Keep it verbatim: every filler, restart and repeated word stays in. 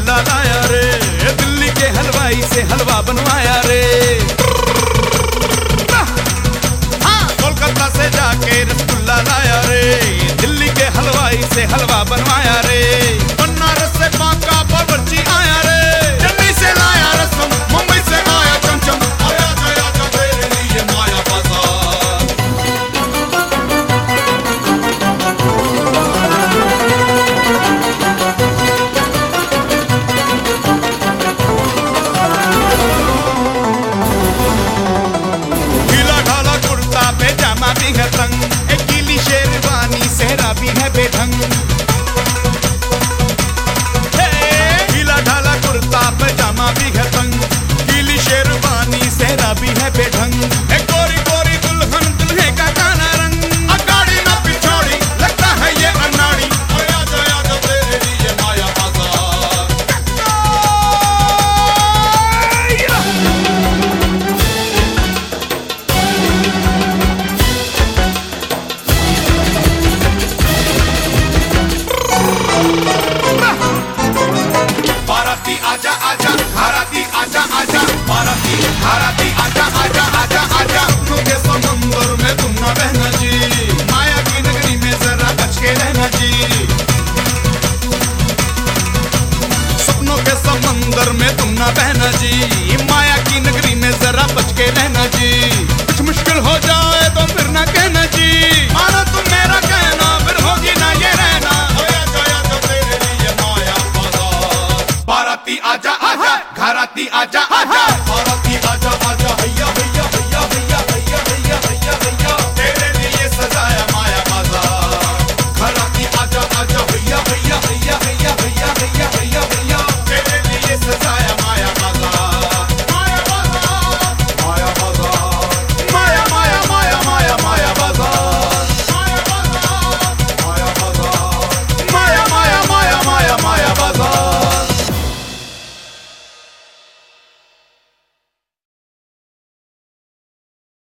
रसगुल्ला लाया रे, दिल्ली के हलवाई से हलवा बनवाया रे। हाँ, कोलकाता से जाके रसगुल्ला लाया रे, दिल्ली के हलवाई से हलवा बनवाया रे। बनारस से बांका बावर्ची आया रे, दिल्ली से लाया रसम, मुंबई से आया चमचम। आया गया जो तेरे लिए माया बाजार। भी है तंग, एक गीली शेरवानी सहरा भी है बेढंग। गीला ढाला कुर्ता पैजामा भी है तंग, गीली शेरवानी सहरा भी है बेढंग। एक गोरी गोरी दुल्हन दुल्हे का काला रंग, अगाड़ी ना पिछाड़ी लगता है ये अनाड़ी। आया गया जो तेरे लिए माया बाजार। बाराती आजा आजा, घराती आजा आजा, बाराती घराती आजा आजा आजा आजा। सपनों के समंदर में तुम न बहना जी, माया की नगरी में जरा बच के रहना जी। सपनों के समंदर में तुम न बहना जी, माया की नगरी में जरा बच के रहना जी। कुछ मुश्किल हो जाए तो फिर न कहना जी, मानो तुम मेरा कहना फिर होगी ना ये रहना। आया गया जो तेरे लिए माया बाजार। बाराती आजा आजा, घराती आजा आजा, बाराती आजा आजा।